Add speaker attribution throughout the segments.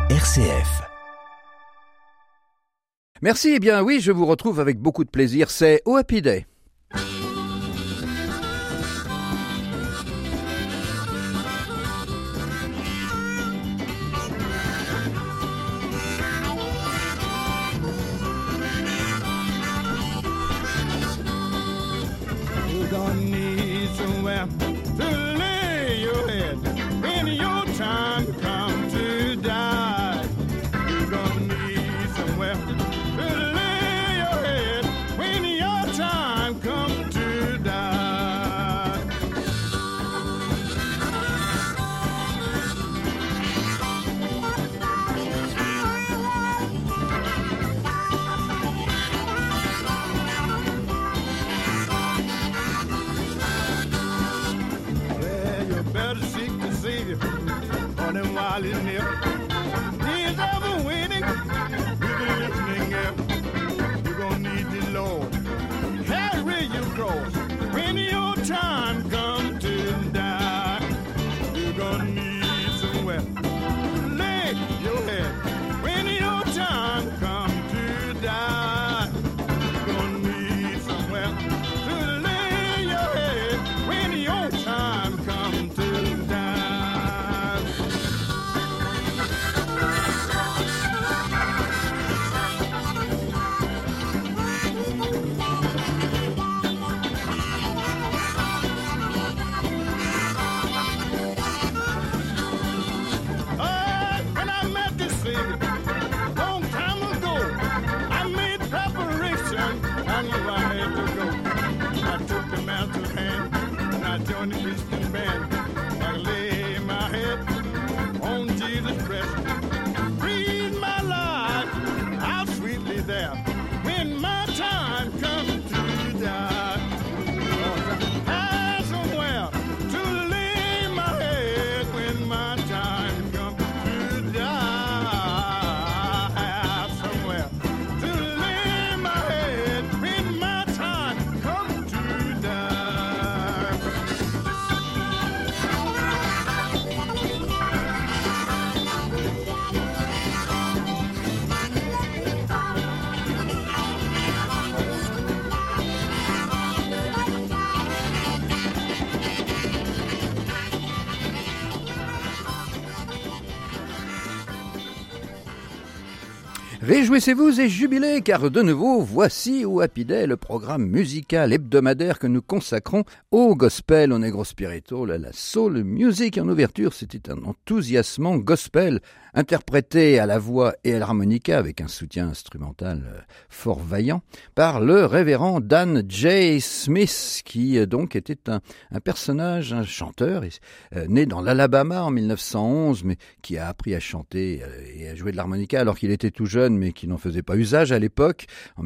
Speaker 1: RCF. Merci, eh bien oui, je vous retrouve avec beaucoup de plaisir, c'est Oh Happy Day.
Speaker 2: You're gonna need somewhere to lay your head when your time comes to die. You're gonna need somewhere to lay your head when your time comes to die. Well, you better seek the Savior on them while he's near. He's ever waiting with a listening ear. You're gonna need the Lord. Carry your cross when your time comes to die. You're gonna need somewhere to lay your head when your time comes to die. You're gonna need somewhere to lay your head when your time comes to die. When I met this Savior, long time ago, I made preparation. I knew I had to go. I took the master's hand and I joined the Christian band. I lay my head on Jesus' breast. Breathe my life out sweetly there. When my time comes to die, I somewhere to lay my head when my time comes to die. Somewhere to lay my head when my time comes to die.
Speaker 1: Réjouissez-vous et jubilez, car de nouveau, voici Oh Happy Day, le programme musical hebdomadaire que nous consacrons au gospel, au negro spiritual, à la soul music. En ouverture, c'était un enthousiasmant gospel interprété à la voix et à l'harmonica avec un soutien instrumental fort vaillant par le révérend Dan J. Smith, qui donc était un personnage, un chanteur, né dans l'Alabama en 1911, mais qui a appris à chanter et à jouer de l'harmonica alors qu'il était tout jeune, mais qui n'en faisait pas usage à l'époque. En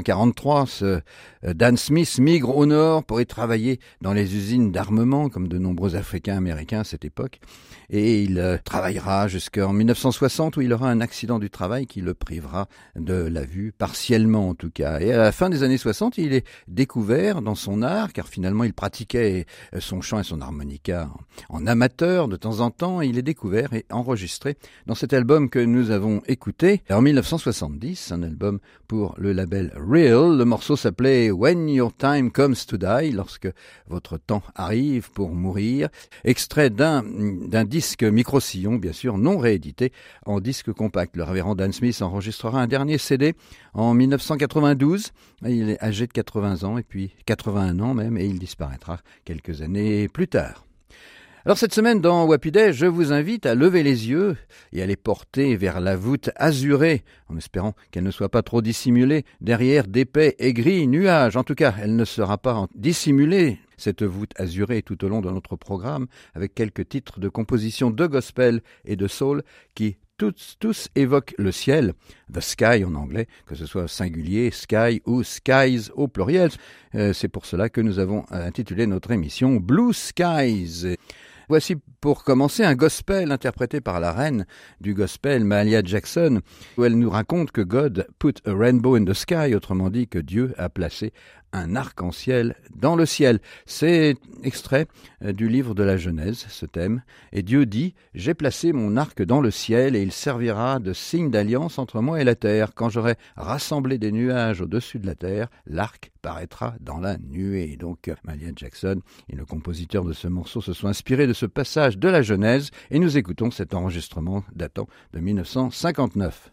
Speaker 1: 1943, Dan Smith migre au nord pour y travailler dans les usines d'armement, comme de nombreux Africains américains à cette époque. Et il travaillera jusqu'en 1960, où il aura un accident du travail qui le privera de la vue, partiellement en tout cas. Et à la fin des années 60, il est découvert dans son art, car finalement il pratiquait son chant et son harmonica en amateur de temps en temps. Il est découvert et enregistré dans cet album que nous avons écouté en 1970, un album pour le label Real. Le morceau s'appelait When Your Time Comes to Die, lorsque votre temps arrive pour mourir. Extrait d'un disque micro-sillon, bien sûr, non réédité en disque compact. Le révérend Dan Smith enregistrera un dernier CD en 1992. Il est âgé de 80 ans, et puis 81 ans même, et il disparaîtra quelques années plus tard. Alors cette semaine dans Oh Happy Day, je vous invite à lever les yeux et à les porter vers la voûte azurée, en espérant qu'elle ne soit pas trop dissimulée derrière d'épais et gris nuages. En tout cas, elle ne sera pas dissimulée, cette voûte azurée, tout au long de notre programme, avec quelques titres de composition de gospel et de soul qui tous évoquent le ciel, the sky en anglais, que ce soit au singulier, sky ou skies au pluriel. C'est pour cela que nous avons intitulé notre émission Blue Skies. Voici pour commencer un gospel interprété par la reine du gospel, Mahalia Jackson, où elle nous raconte que God put a rainbow in the sky, autrement dit que Dieu a placé un arc-en-ciel dans le ciel. C'est extrait du livre de la Genèse, ce thème. Et Dieu dit, j'ai placé mon arc dans le ciel et il servira de signe d'alliance entre moi et la terre. Quand j'aurai rassemblé des nuages au-dessus de la terre, l'arc paraîtra dans la nuée. Donc, Mahalia Jackson et le compositeur de ce morceau se sont inspirés de ce passage de la Genèse et nous écoutons cet enregistrement datant de 1959.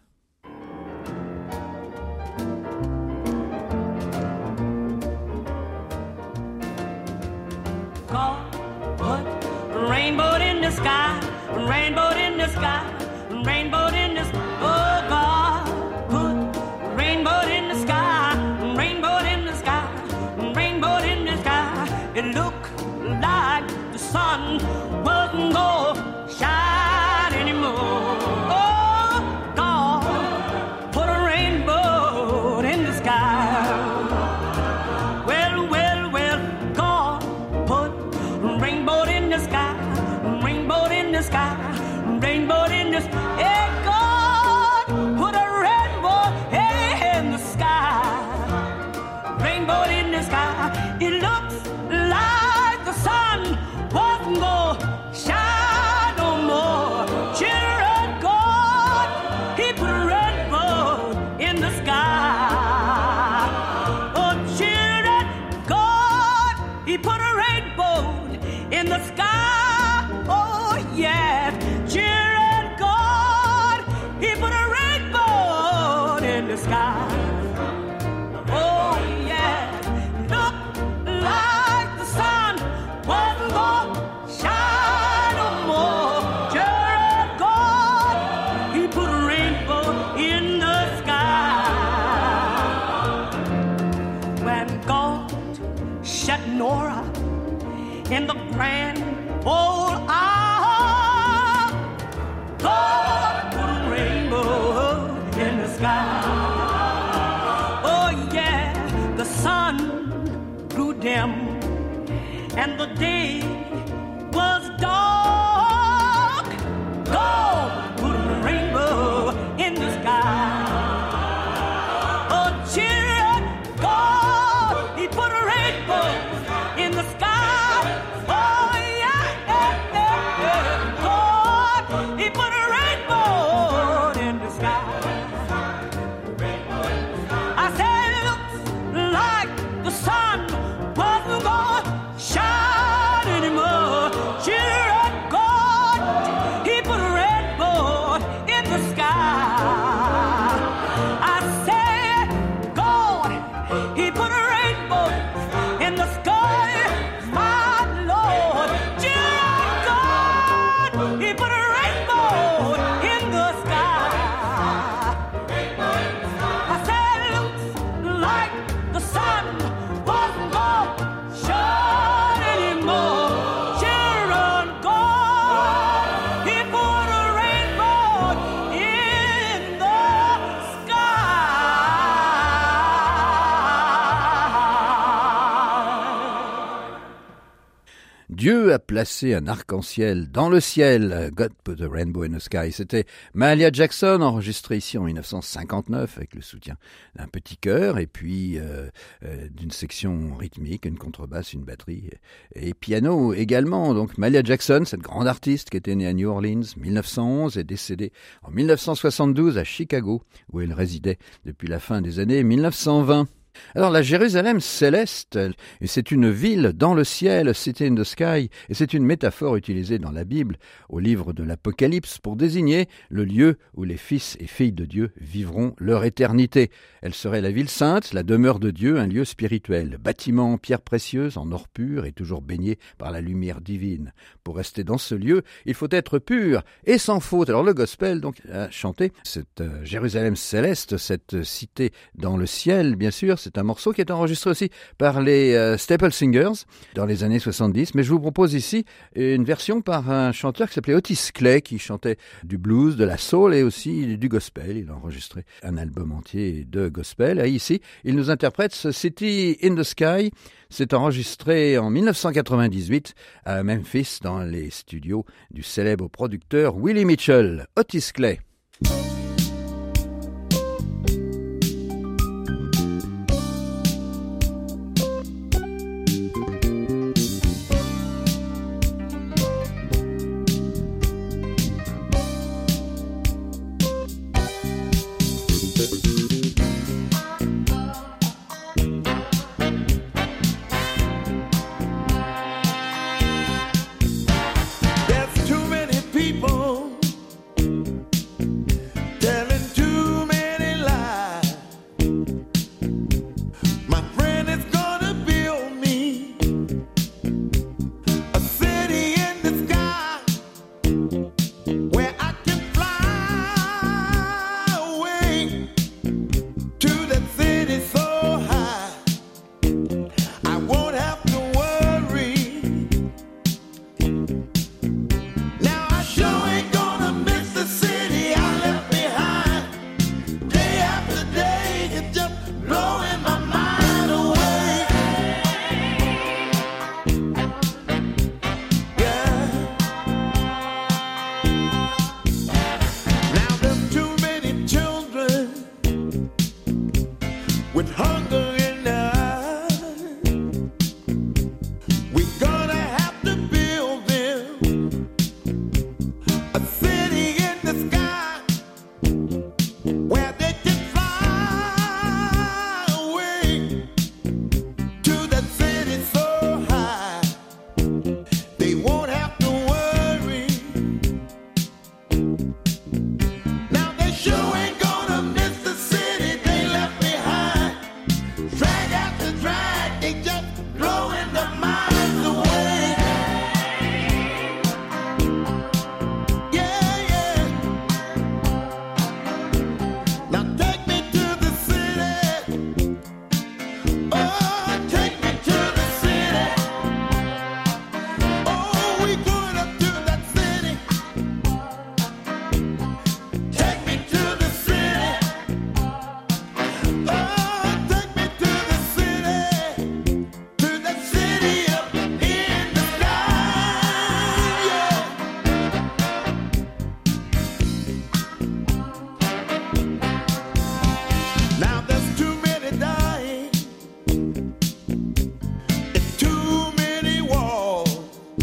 Speaker 3: Rainbow in the sky, rainbow in the sky, rainbow in the sky. Oh God, put rainbow in the sky, rainbow in the sky, rainbow in the sky. It looked like the sun wasn't gonna shine anymore. Oh God, put a rainbow in the sky. Well, well, well, God put a rainbow in the sky. Rainbow in the sky, rainbow in the sky. Hey, God, put a rainbow in the sky. Rainbow in the sky. It looks like the sun wasn't gonna shine no more. Children, God, He put a rainbow in the sky. Oh, children, God, He put a rainbow in the sky. Yeah, children, God, He put a rainbow in the sky. Oh, yeah, look like the sun wasn't gonna shine no more. Children, God, He put a rainbow in the sky. When God shut Nora in the grand old isle, God put a rainbow in the sky. Oh yeah, the sun grew dim and the day was dark. God put a rainbow in the sky. Oh children, God, He put a rainbow in the sky. He put a rainbow in the sky. I said it looks like the sun wasn't gonna shine anymore. Children, God, He put a rainbow in the sky. I said, God, He put a rainbow in the sky. My Lord, children, God, He put a in the sky. I said it looks like the sun wasn't gonna shine anymore. Children, God, He put a rainbow in the sky.
Speaker 1: Dieu a placé un arc-en-ciel dans le ciel. God put a rainbow in the sky. C'était Mahalia Jackson, enregistré ici en 1959 avec le soutien d'un petit chœur et puis d'une section rythmique, une contrebasse, une batterie et piano également. Donc Mahalia Jackson, cette grande artiste qui était née à New Orleans 1911 et décédée en 1972 à Chicago où elle résidait depuis la fin des années 1920. Alors la Jérusalem céleste, c'est une ville dans le ciel, city in the sky, et c'est une métaphore utilisée dans la Bible, au livre de l'Apocalypse, pour désigner le lieu où les fils et filles de Dieu vivront leur éternité. Elle serait la ville sainte, la demeure de Dieu, un lieu spirituel, bâtiment en pierre précieuse, en or pur et toujours baigné par la lumière divine. Pour rester dans ce lieu, il faut être pur et sans faute. Alors le gospel donc a chanté cette Jérusalem céleste, cette cité dans le ciel, bien sûr. C'est un morceau qui est enregistré aussi par les Staple Singers dans les années 70. Mais je vous propose ici une version par un chanteur qui s'appelait Otis Clay, qui chantait du blues, de la soul et aussi du gospel. Il a enregistré un album entier de gospel. Et ici, il nous interprète ce City in the Sky. C'est enregistré en 1998 à Memphis dans les studios du célèbre producteur Willie Mitchell. Otis Clay.
Speaker 2: sure ain't gonna miss the city they left behind. Drag after drag, they just blowing their minds away. Yeah, yeah. Now take me to the city. Oh, take me to the city. Oh, we going up to that city. Take me to the city. Oh, take me to the city up in the sky. Yeah. Now there's too many dying. It's too many walls.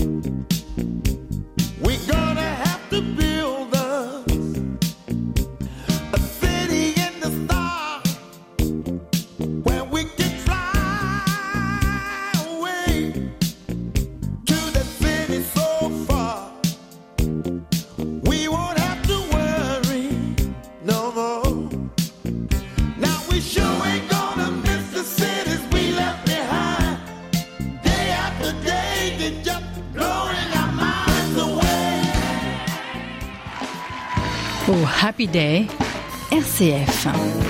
Speaker 2: We're gonna have to build a city in the stars where we can fly away to the city so far. We won't have to worry no more. Now we sure ain't gonna miss the cities we left behind. Day after day, they just blowing our minds away.
Speaker 4: Oh, Happy Day, RCF.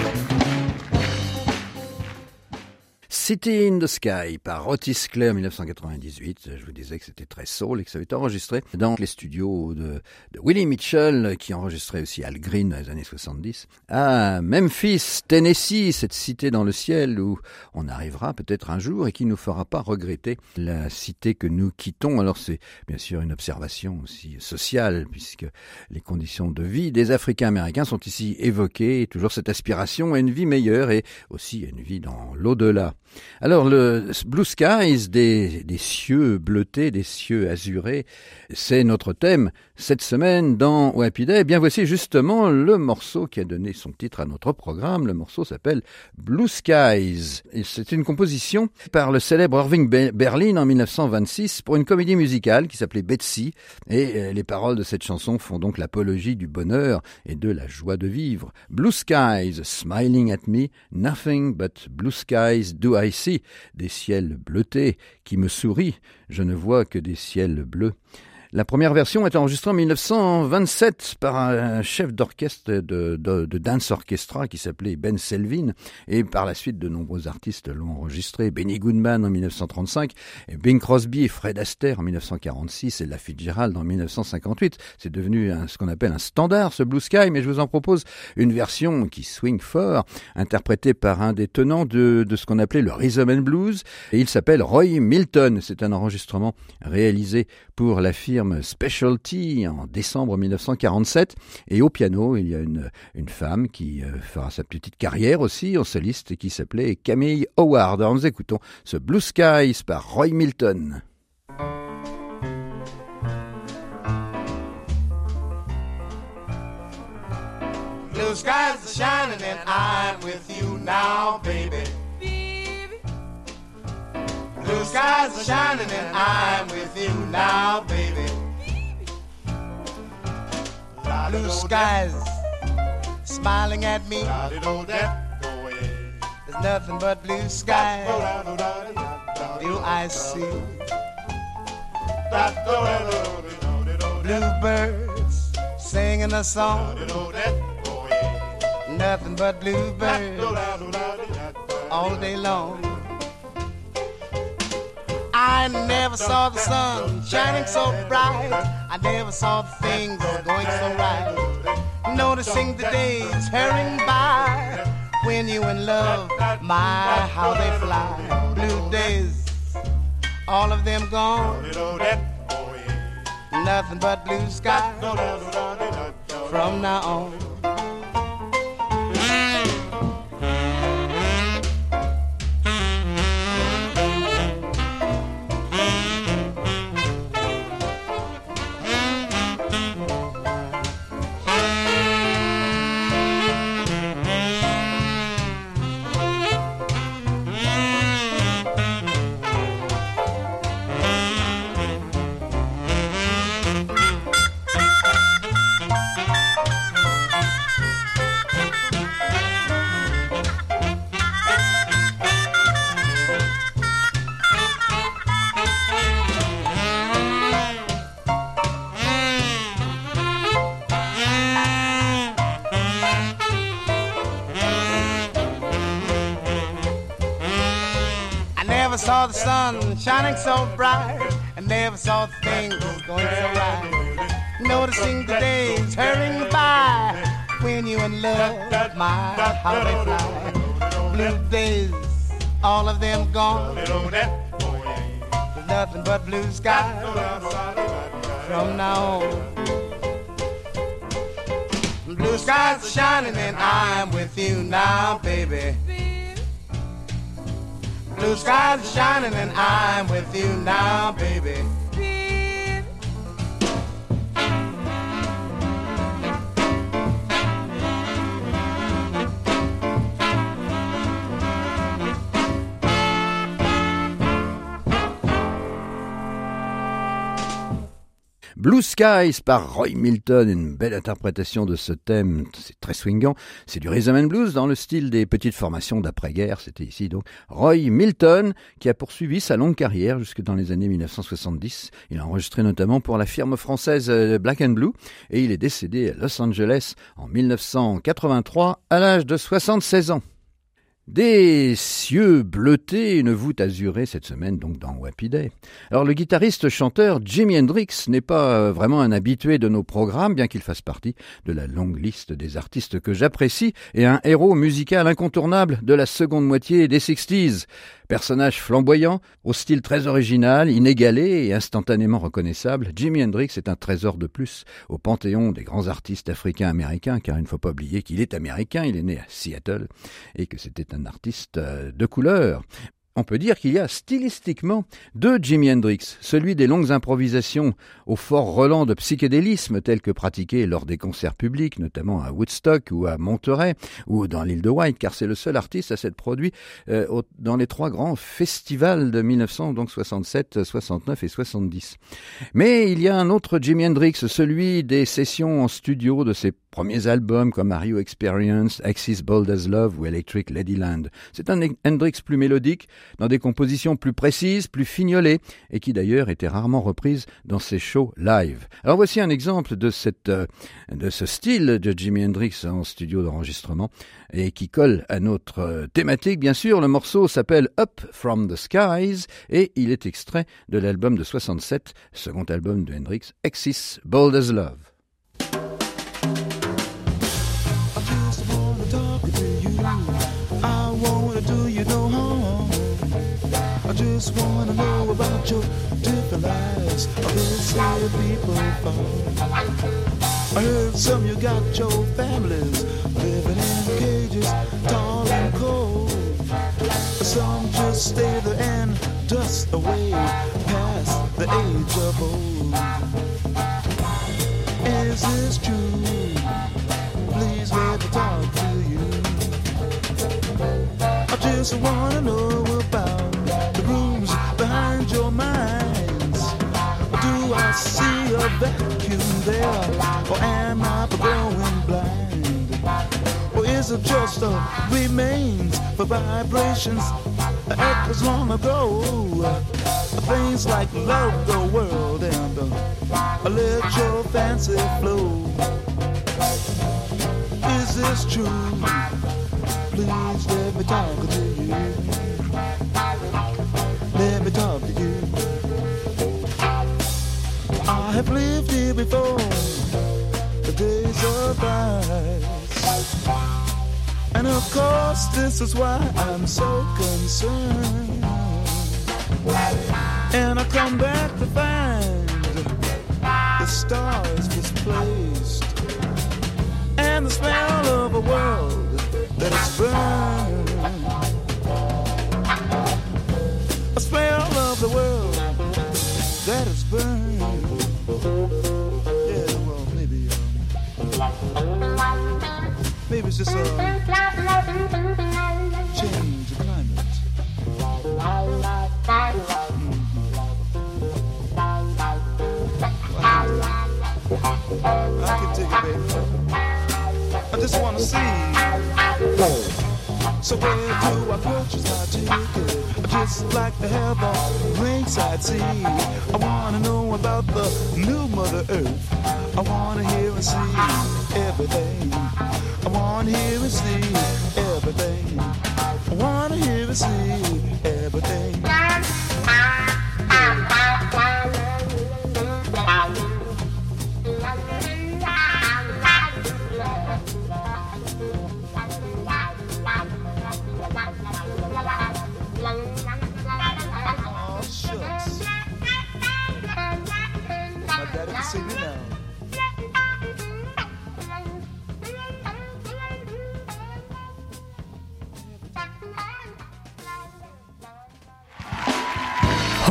Speaker 1: City in the Sky par Otis Clare 1998. Je vous disais que c'était très soul et que ça avait été enregistré dans les studios de Willie Mitchell, qui enregistrait aussi Al Green dans les années 70, à Memphis, Tennessee, cette cité dans le ciel où on arrivera peut-être un jour et qui nous fera pas regretter la cité que nous quittons. Alors c'est bien sûr une observation aussi sociale, puisque les conditions de vie des Africains-Américains sont ici évoquées, toujours cette aspiration à une vie meilleure et aussi à une vie dans l'au-delà. Alors le Blue Skies, des cieux bleutés, des cieux azurés, c'est notre thème cette semaine dans Happy Day. Eh bien voici justement le morceau qui a donné son titre à notre programme. Le morceau s'appelle Blue Skies. Et c'est une composition par le célèbre Irving Berlin en 1926 pour une comédie musicale qui s'appelait Betsy. Et les paroles de cette chanson font donc l'apologie du bonheur et de la joie de vivre. Blue skies, smiling at me, nothing but blue skies do I see. Des ciels bleutés qui me sourient, je ne vois que des ciels bleus. La première version est enregistrée en 1927 par un chef d'orchestre de dance orchestra qui s'appelait Ben Selvin, et par la suite de nombreux artistes l'ont enregistré. Benny Goodman en 1935, et Bing Crosby et Fred Astaire en 1946 et Ella Fitzgerald en 1958. C'est devenu ce qu'on appelle un standard, ce Blue Sky, mais je vous en propose une version qui swing fort, interprétée par un des tenants de ce qu'on appelait le rhythm and blues, et il s'appelle Roy Milton. C'est un enregistrement réalisé pour la firme Specialty en décembre 1947, et au piano il y a une femme qui fera sa petite carrière aussi en soliste, qui s'appelait Camille Howard. Alors nous écoutons ce Blue Skies par Roy Milton.
Speaker 2: Blue skies are shining and I'm with you now, baby. Blue skies are shining and I'm with you now, baby. Blue skies smiling at me. There's nothing but blue skies do I see. Bluebirds singing a song. Nothing but bluebirds all day long. I never saw the sun shining so bright. I never saw the things going so right. Noticing the days hurrying by. When you in love, my, how they fly. Blue days, all of them gone. Nothing but blue skies from now on. Never saw the sun shining so bright, and never saw things going so right. Noticing the days hurrying by, when you in love, my how they fly. Blue days, all of them gone. There's nothing but blue skies from now on. Blue skies are shining and I'm with you now, baby. Blue skies are shining and I'm with you now, baby.
Speaker 1: Blue Skies par Roy Milton, une belle interprétation de ce thème, c'est très swingant, c'est du rhythm and blues dans le style des petites formations d'après-guerre, c'était ici donc Roy Milton qui a poursuivi sa longue carrière jusque dans les années 1970, il a enregistré notamment pour la firme française Black and Blue et il est décédé à Los Angeles en 1983 à l'âge de 76 ans. Des cieux bleutés, une voûte azurée cette semaine donc dans Happy Day. Alors le guitariste-chanteur Jimi Hendrix n'est pas vraiment un habitué de nos programmes, bien qu'il fasse partie de la longue liste des artistes que j'apprécie et un héros musical incontournable de la seconde moitié des 60s. Personnage flamboyant, au style très original, inégalé et instantanément reconnaissable, Jimi Hendrix est un trésor de plus au panthéon des grands artistes africains-américains, car il ne faut pas oublier qu'il est américain, il est né à Seattle, et que c'était un artiste de couleur. On peut dire qu'il y a stylistiquement deux Jimi Hendrix, celui des longues improvisations au fort relent de psychédélisme tel que pratiqué lors des concerts publics, notamment à Woodstock ou à Monterey ou dans l'île de White, car c'est le seul artiste à s'être produit dans les trois grands festivals de 1967, 69 et 70. Mais il y a un autre Jimi Hendrix, celui des sessions en studio de ses premiers albums comme Are You Experience, Axis Bold as Love ou Electric Ladyland. C'est un Hendrix plus mélodique, dans des compositions plus précises, plus fignolées, et qui d'ailleurs étaient rarement reprises dans ses shows live. Alors voici un exemple de ce style de Jimi Hendrix en studio d'enregistrement, et qui colle à notre thématique, bien sûr. Le morceau s'appelle Up From The Skies, et il est extrait de l'album de 67, second album de Hendrix, Axis Bold as Love.
Speaker 5: I just wanna know about your different lives of this way people fall. I heard some you got your families living in cages, tall and cold. Some just stay there and dust away past the age of old. Is this true? Please let me talk to you. I just wanna know about the rooms behind your minds. Do I see a vacuum there, or am I growing blind? Or is it just a remains for vibrations that echoes long ago? Things like love the world and let your fancy flow. Is this true? Please let me talk to you. Let me talk to you. I have lived here before, the days of ice. And of course this is why I'm so concerned. And I come back to find the stars misplaced, and the smell of a world that is burned. A smell of the world that is burned. Yeah, well, maybe it's just a change of climate. I can take it, baby. I just wanna see. So where do I purchase my ticket? I just like to have a ringside seat. I wanna know about the new Mother Earth. I wanna hear and see everything. I wanna hear and see everything. I wanna hear and see everything.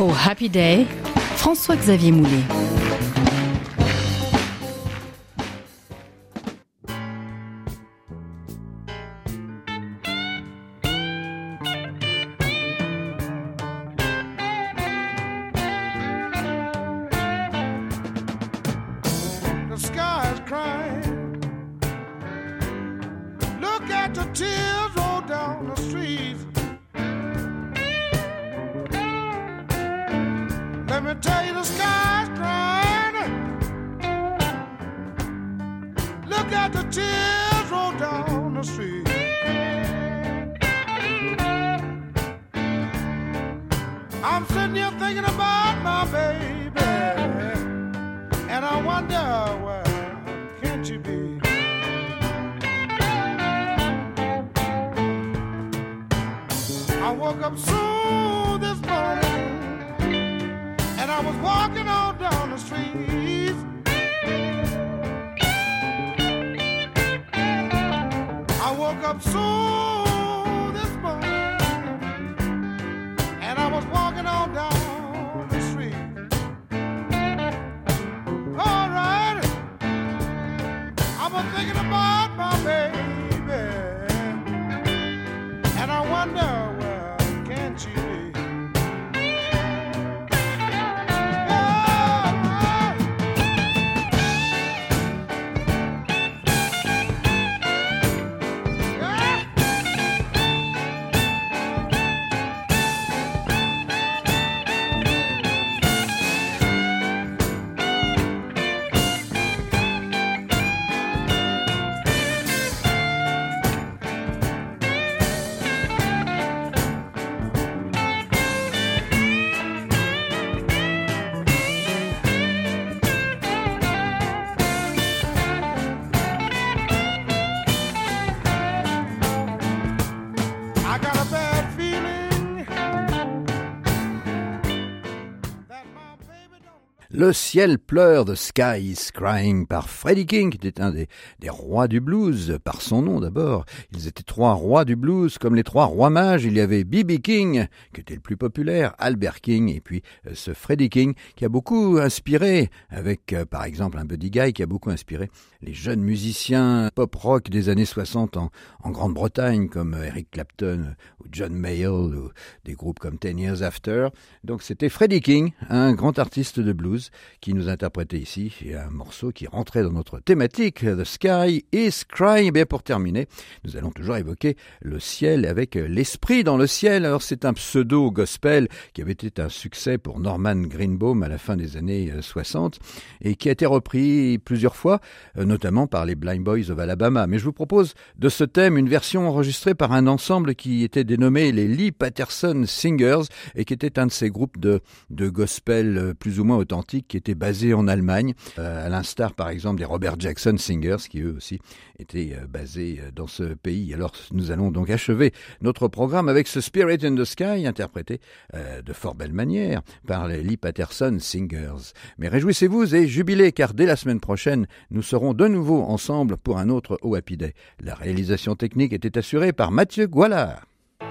Speaker 4: Oh Happy Day, François-Xavier Moulet.
Speaker 2: The sky is crying. Look at the tears roll down the street. Let me tell you, the sky's crying. Look at the tears roll down the street. I'm sitting here thinking about my baby, and I wonder where can't you be? I woke up soon this morning, and I was walking on down the street. I woke up soon this morning, and I was walking on down the street. All right, I was thinking about my baby, and I wonder where can't you be? I got a bad feeling that my baby don't.
Speaker 1: Le ciel pleure, The Sky is Crying par Freddie King, qui était un des rois du blues, par son nom d'abord. Ils étaient trois rois du blues, comme les trois rois mages. Il y avait B.B. King, qui était le plus populaire, Albert King, et puis ce Freddie King, qui a beaucoup inspiré, avec par exemple un Buddy Guy, qui a beaucoup inspiré les jeunes musiciens pop-rock des années 60 en Grande-Bretagne, comme Eric Clapton ou John Mayall, ou des groupes comme 10 Years After. Donc c'était Freddie King, un grand artiste de blues, qui nous interprétait ici, et un morceau qui rentrait dans notre thématique, The Sky is Crying. Et bien pour terminer, nous allons toujours évoquer le ciel avec l'esprit dans le ciel. Alors c'est un pseudo-gospel qui avait été un succès pour Norman Greenbaum à la fin des années 60 et qui a été repris plusieurs fois, notamment par les Blind Boys of Alabama. Mais je vous propose de ce thème une version enregistrée par un ensemble qui était dénommé les Lee Patterson Singers et qui était un de ces groupes de gospel plus ou moins authentiques qui était basé en Allemagne, à l'instar par exemple des Robert Jackson Singers qui eux aussi étaient basés dans ce pays. Alors nous allons donc achever notre programme avec ce Spirit in the Sky interprété de fort belle manière par les Lee Patterson Singers. Mais réjouissez-vous et jubilez car dès la semaine prochaine nous serons de nouveau ensemble pour un autre Oh Happy Day. La réalisation technique était assurée par Mathieu Goualard.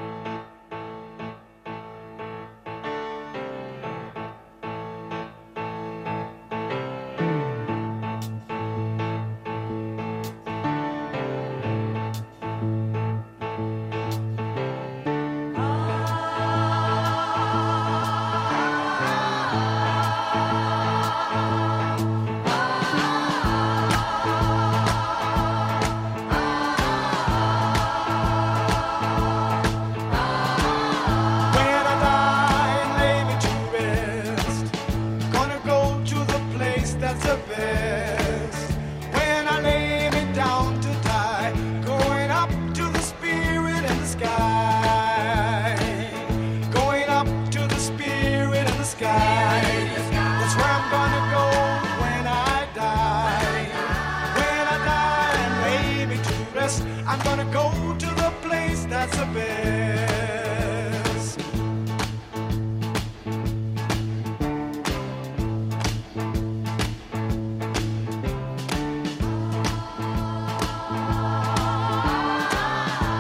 Speaker 5: I'm gonna go to the place that's the best.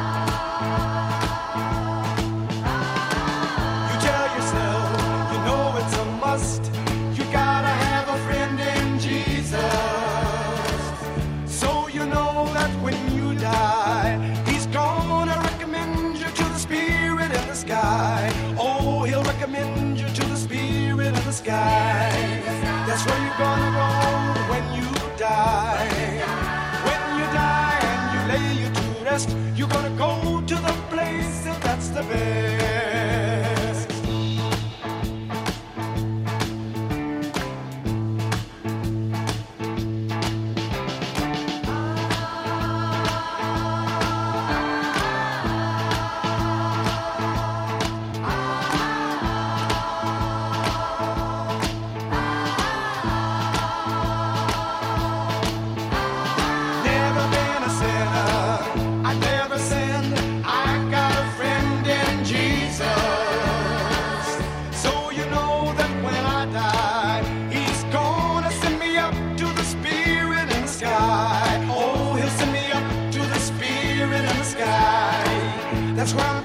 Speaker 5: You tell yourself, you know you know that when you die, he's gonna recommend you to the spirit in the sky. Oh, he'll recommend you to the spirit in the sky. That's where you're gonna go when you die. When you die and you lay you to rest, you're gonna go to the place that's the best. That's where I'm